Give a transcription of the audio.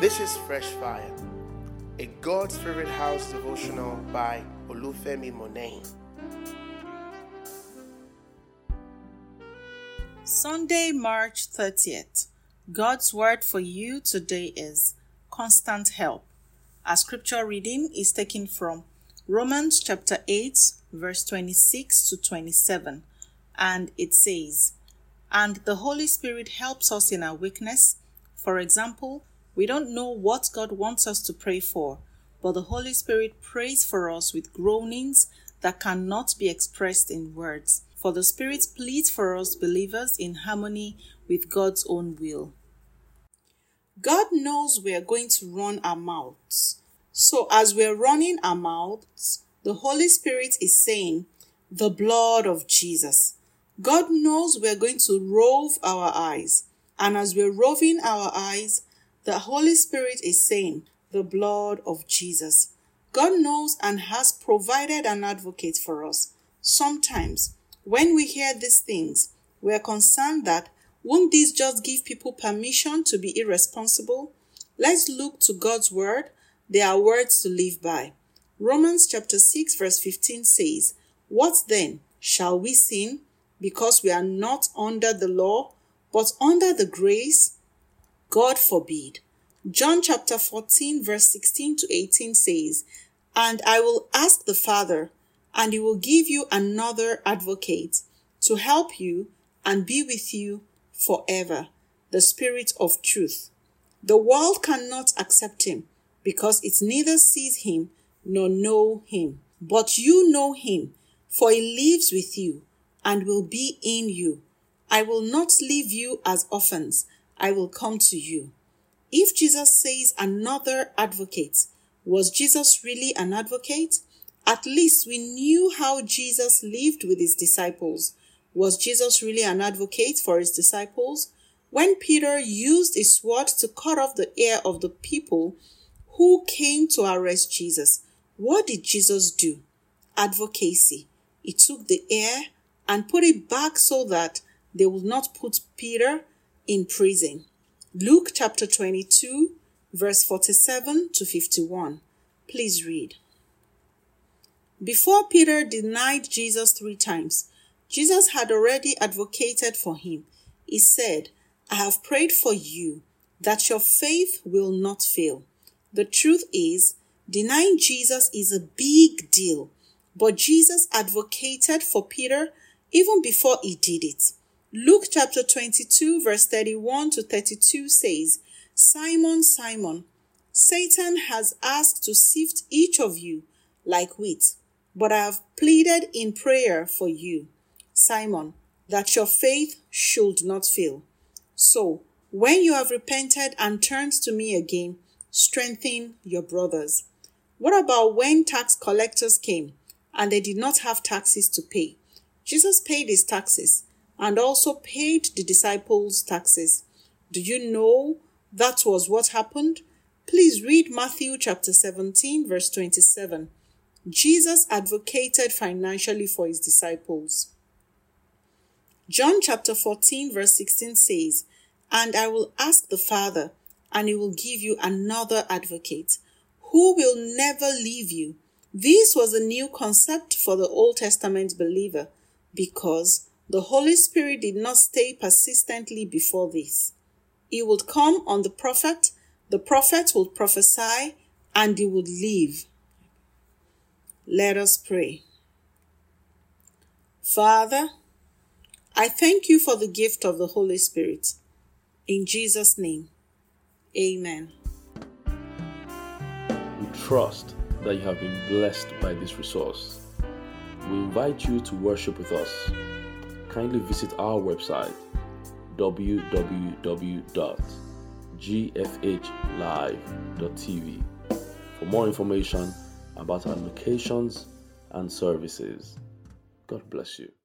This is Fresh Fire, a God's Favorite House devotional by Olufemi Monet. Sunday, March 30th. God's word for you today is constant help. Our scripture reading is taken from Romans chapter 8, verse 26 to 27, and it says, "And the Holy Spirit helps us in our weakness. For example, we don't know what God wants us to pray for, but the Holy Spirit prays for us with groanings that cannot be expressed in words. For the Spirit pleads for us believers in harmony with God's own will." God knows we are going to run our mouths. So as we're running our mouths, the Holy Spirit is saying, "The blood of Jesus." God knows we're going to rove our eyes. And as we're roving our eyes, the Holy Spirit is saying, "The blood of Jesus." God knows and has provided an advocate for us. Sometimes, when we hear these things, we're concerned that won't this just give people permission to be irresponsible? Let's look to God's word. There are words to live by. Romans chapter 6 verse 15 says, "What then? Shall we sin because we are not under the law, but under the grace? God forbid." John chapter 14 verse 16 to 18 says, "And I will ask the Father, and he will give you another advocate to help you and be with you forever, the Spirit of truth. The world cannot accept him because it neither sees him nor know him. But you know him, for he lives with you and will be in you. I will not leave you as orphans. I will come to you." If Jesus says another advocate, was Jesus really an advocate? At least we knew how Jesus lived with his disciples. Was Jesus really an advocate for his disciples? When Peter used his sword to cut off the ear of the people who came to arrest Jesus, what did Jesus do? Advocacy. He took the ear and put it back so that they would not put Peter in prison. Luke chapter 22, verse 47 to 51. Please read. Before Peter denied Jesus 3 times, Jesus had already advocated for him. He said, "I have prayed for you that your faith will not fail." The truth is, denying Jesus is a big deal, but Jesus advocated for Peter even before he did it. Luke chapter 22 verse 31 to 32 says, "Simon, Simon, Satan has asked to sift each of you like wheat, but I have pleaded in prayer for you, Simon, that your faith should not fail. So, when you have repented and turned to me again, strengthen your brothers." What about when tax collectors came and they did not have taxes to pay? Jesus paid his taxes and also paid the disciples' taxes. Do you know that was what happened? Please read Matthew chapter 17 verse 27. Jesus advocated financially for his disciples. John chapter 14 verse 16 says, "And I will ask the Father, and he will give you another advocate, who will never leave you." This was a new concept for the Old Testament believer because the Holy Spirit did not stay persistently before this. He would come on the prophet would prophesy, and he would leave. Let us pray. Father, I thank you for the gift of the Holy Spirit. In Jesus' name, amen. We trust that you have been blessed by this resource. We invite you to worship with us. Kindly visit our website www.gfhlive.tv for more information about our locations and services. God bless you.